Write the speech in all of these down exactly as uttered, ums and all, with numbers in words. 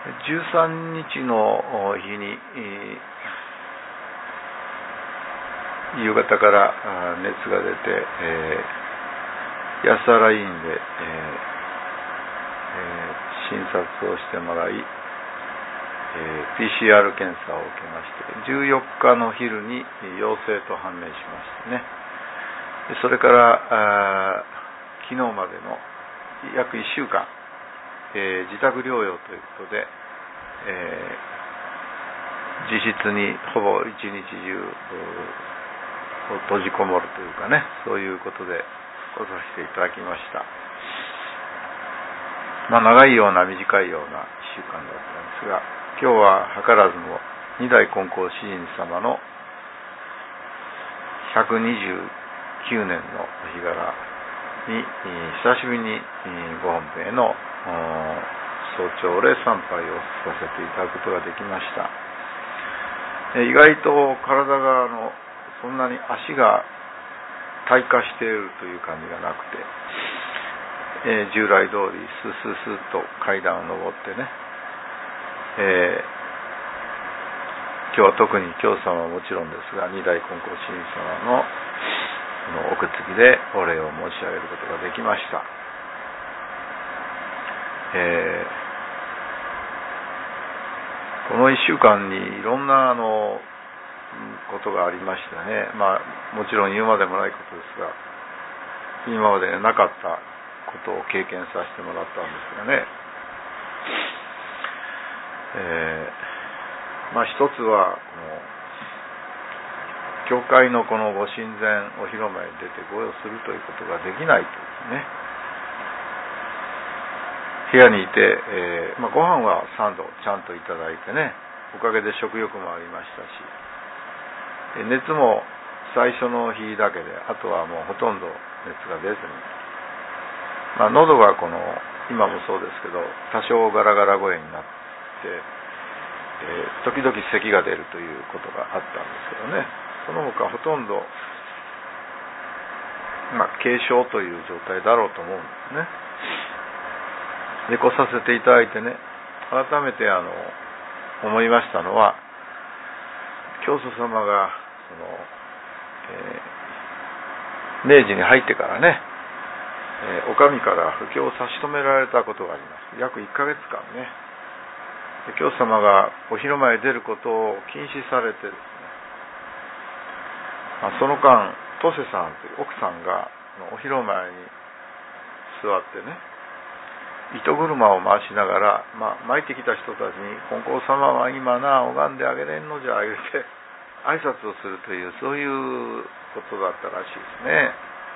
じゅうさんにちの日に夕方から熱が出て、えー、安原医院で、えーえー、診察をしてもらい、えー、ピーシーアール 検査を受けまして、じゅうよっかの昼に陽性と判明しましてね。それから昨日までの約いっしゅうかん、えー、自宅療養ということで、えー、自室にほぼ一日中閉じこもるというかね、そういうことで来させていただきました。まあ長いような短いようないっしゅうかんだったんですが、今日は図らずも二代金光詩人様のひゃくにじゅうきゅうねんのお日柄に久しぶりにご本編への早朝礼参拝をさせていただくことができました。意外と体があのそんなに足が退化しているという感じがなくて、えー、従来通りスースースーと階段を上ってね、えー、今日は特に教様はもちろんですが、二代金光詩人様のおくつきでお礼を申し上げることができました。えー、このいっしゅうかんにいろんなあのことがありましてね、まあもちろん言うまでもないことですが、今までなかったことを経験させてもらったんですがね、えー、まあ一つはこの教会のこのご神前お披露目に出て御用するということができないというね、部屋にいて、えーまあ、ご飯はさんどちゃんといただいてね、おかげで食欲もありましたし、熱も最初の日だけで、あとはもうほとんど熱が出ずに、まあ、喉がこの今もそうですけど多少ガラガラ声になって、えー、時々咳が出るということがあったんですけどね、その他ほとんど、まあ、軽症という状態だろうと思うんですね。で、来させていただいてね、改めてあの思いましたのは、教祖様がその、えー、明治に入ってからね、えー、お上から布教を差し止められたことがあります。約いっかげつかんね。で、教祖様がお披露目に出ることを禁止されてですね、まあ、その間トセさんという奥さんがお披露目に座ってね、糸車を回しながら、まあ、巻いてきた人たちに金光様は今な拝んであげれんのじゃあげて挨拶をするという、そういうことだったらしいですね。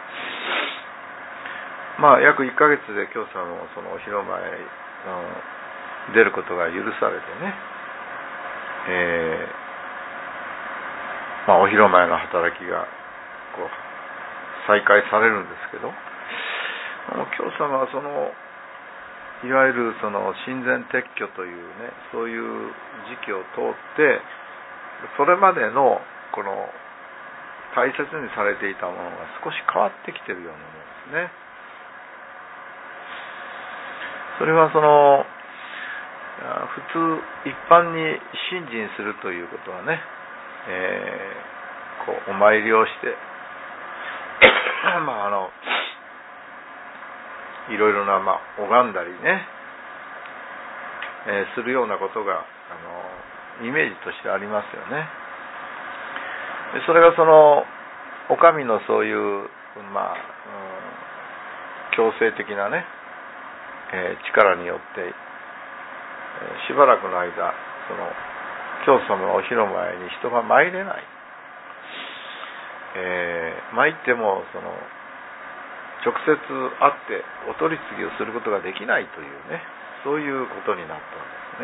まあ約いっかげつで教祖もそのお披露目に出ることが許されてね、えーまあ、お披露目の働きがこう再開されるんですけど、教祖はそのいわゆるその神前撤去というね、そういう時期を通ってそれまでのこの大切にされていたものが少し変わってきているようなものですね。それはその普通一般に信心するということはね、えー、こうお参りをしてまああのいろいろな、まあ、拝んだりね、えー、するようなことがあのイメージとしてありますよね。でそれがそのお上のそういう、まあ、うん、強制的なね、えー、力によって、えー、しばらくの間その教祖のお披露前に人が参れない、えー、参ってもその直接会ってお取り次ぎをすることができないというね、そういうことになったん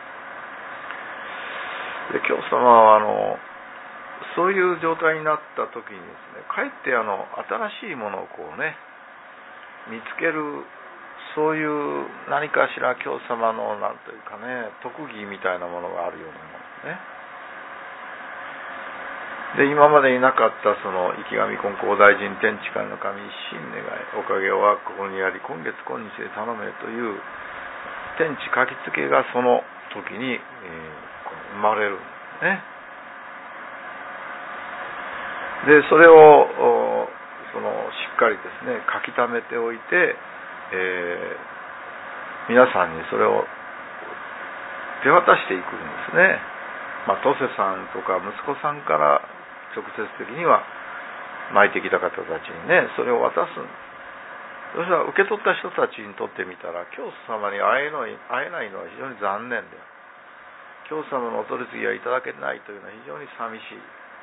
ですね。で、教祖様はあのそういう状態になった時にですね、かえってあの新しいものをこうね見つける、そういう何かしら教祖様のなんというかね、特技みたいなものがあるようなものですね。で、今までになかったその池上金光大臣天地界の神一心願い、おかげはここにあり今月今日で頼めという天地書きつけがその時に、えー、生まれるんですね。でそれをそのしっかりですね書き溜めておいて、えー、皆さんにそれを手渡していくんですね。まあ、トセさんとか息子さんから直接的には巻いてきた方たちにねそれを渡すんです。そしたら受け取った人たちにとってみたら教祖様に会えない、会えないのは非常に残念である。教祖様のお取り次ぎはいただけないというのは非常に寂しい、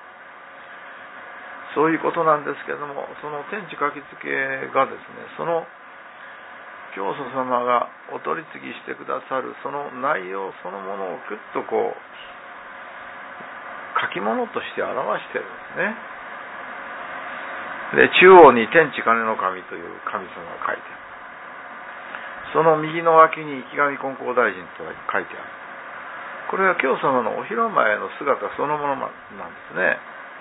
そういうことなんですけれども、その天地書きつけがですね、その教祖様がお取り次ぎしてくださるその内容そのものをぐっとこう書き物として表しているんですね。で中央に天地金の神という神様が書いてある。その右の脇に池上金光大臣と書いてある。これは教祖様のお披露目の姿そのものなんですね。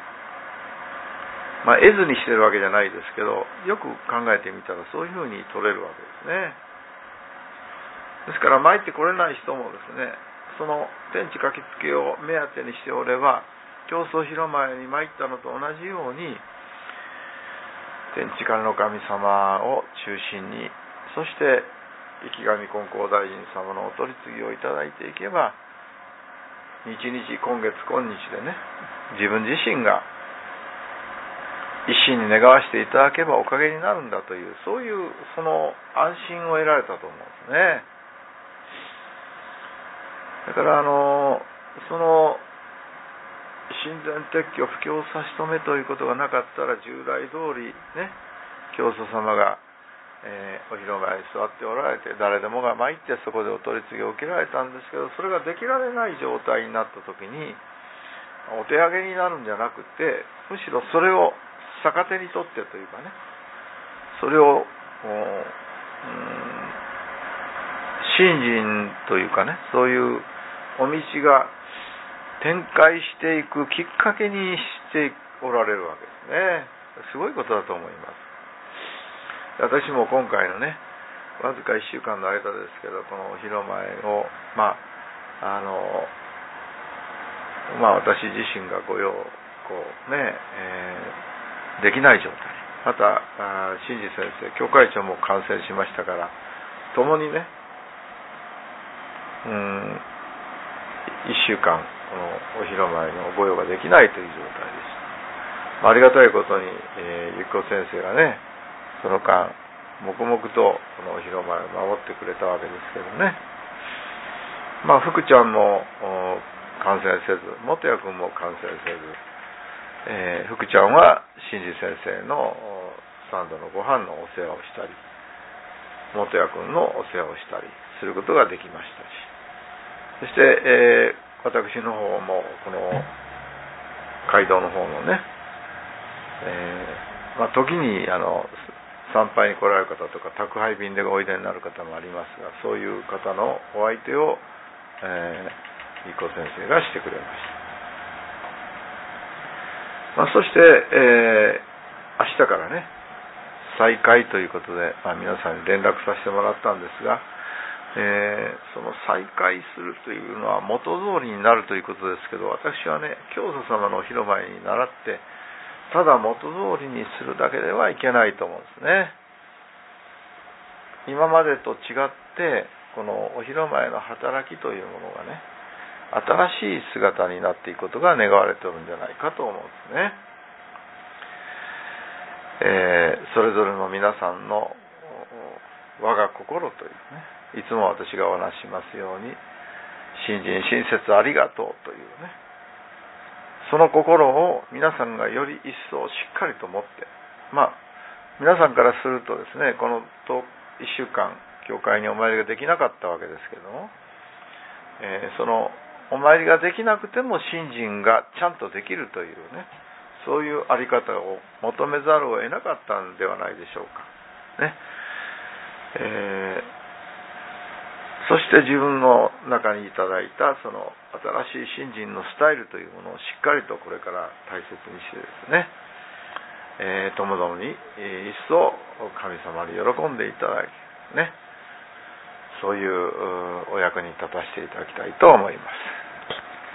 まあ、絵図にしてるわけじゃないですけど、よく考えてみたらそういうふうに取れるわけですね。ですから参ってこれない人もですね、その天地書きつけを目当てにしておれば、教祖広前に参ったのと同じように、天地金の神様を中心に、そして池上金光大臣様のお取り次ぎをいただいていけば、日々今月今日でね、自分自身が一心に願わしていただけばおかげになるんだという、そういうその安心を得られたと思うんですね。だからあのその神前撤去布教差し止めということがなかったら、従来通りね教祖様が、えー、お広場に座っておられて、誰でもが参ってそこでお取り次ぎを受けられたんですけど、それができられない状態になった時にお手上げになるんじゃなくて、むしろそれを逆手にとってというかね、それを、うん、信心というかね、そういうお道が展開していくきっかけにしておられるわけですね。すごいことだと思います。私も今回のね、わずかいっしゅうかんの間ですけど、このお披露前を、まあ、あの、まあ私自身が御用、こうね、えーできない状態、また新次先生教会長も感染しましたから、共にね、うんいっしゅうかんこのお披露前の御用ができないという状態でした。ありがたいことに、えー、ゆきこ先生がね、その間黙々とこのお披露前を守ってくれたわけですけどね。まあ福ちゃんも感染せず、元谷君も感染せず、えー、福ちゃんは新次先生の三度のご飯のお世話をしたり、元谷君のお世話をしたりすることができましたし、そして、えー、私の方もこの街道の方のね、えーまあ、時にあの参拝に来られる方とか宅配便でおいでになる方もありますが、そういう方のお相手を、えー、ゆきこ先生がしてくれました。まあ、そして、えー、明日からね再開ということで、まあ、皆さんに連絡させてもらったんですが、えー、その再開するというのは元通りになるということですけど、私はね教祖様のお広場に倣ってただ元通りにするだけではいけないと思うんですね。今までと違ってこのお広場の働きというものがね、新しい姿になっていくことが願われているんじゃないかと思うんですね。えー、それぞれの皆さんの我が心というね、いつも私がお話しますように、信心親切ありがとうというね、その心を皆さんがより一層しっかりと持って、まあ皆さんからするとですね、このいっしゅうかん教会にお参りができなかったわけですけども、えー、そのお参りができなくても信心がちゃんとできるというね、そういうあり方を求めざるを得なかったんではないでしょうかね。えー、そして自分の中にいただいたその新しい信心のスタイルというものをしっかりとこれから大切にしてですね、えー、ともどもに一層神様に喜んでいただきね、 そういうお役に立たせていただきたいと思います。